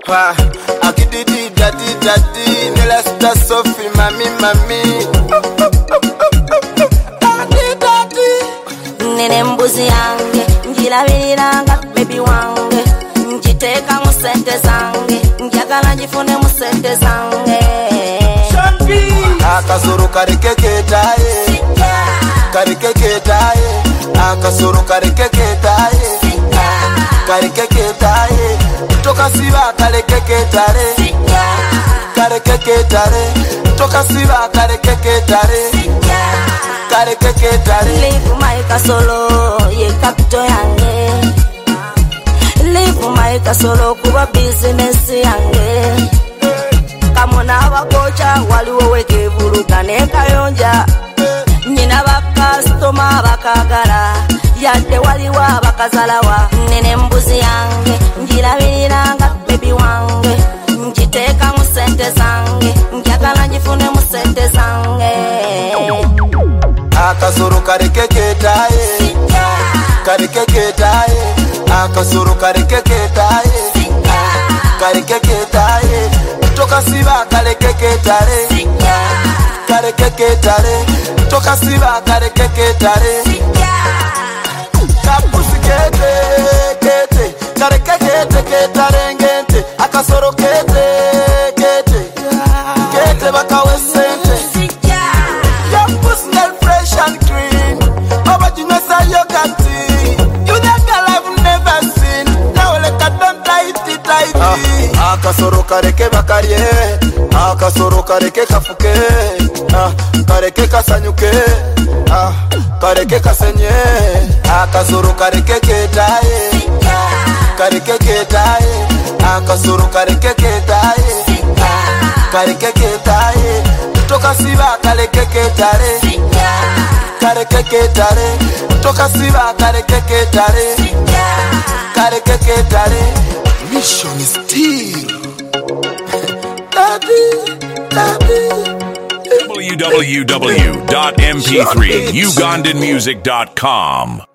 Akididi daddy Nelesta Sophie mami Nene mbuzi yange njilabiranga baby wange njiteka mu sente zange njagala njifune mu sente zange akasoro karekeketaye karekeketaye akasoro karekeketaye karekeketaye toka siba karekeketare karekeketare toka siba karekeketare karekeketare live my kasolo ye kapito yange live my kasolo kuba business yange kamona abakocha waliwo wekevuluka nekayonja nyina bakastoma bakagala yadde waliwo abakazalawa nene mbuzi yange njilabiranga baby wange njiteka mu sente zange njagala njifune mu sente zange akasoro karekeketaye karekeketaye akasoro karekeketaye karekeketaye toka siba karekeketare karekeketare toka siba karekeketare kapusi kete kete karekekete ketare ngente akasoro kete kete kete bakawesente kapusi fresh and clean baba jinasa yogati you the girl I've never seen now like I don't like it akasoro kareke bakarie akasoro kareke kafuke kareke kasanyuke kareke kasenye akasoro kareke ketaye kareke ketaye akasoro kareke ketaye kareke ketaye toka siba kareke ketare kareke ketare toka siba kareke ketare kareke ketare mission is still www.mp3ugandanmusic.com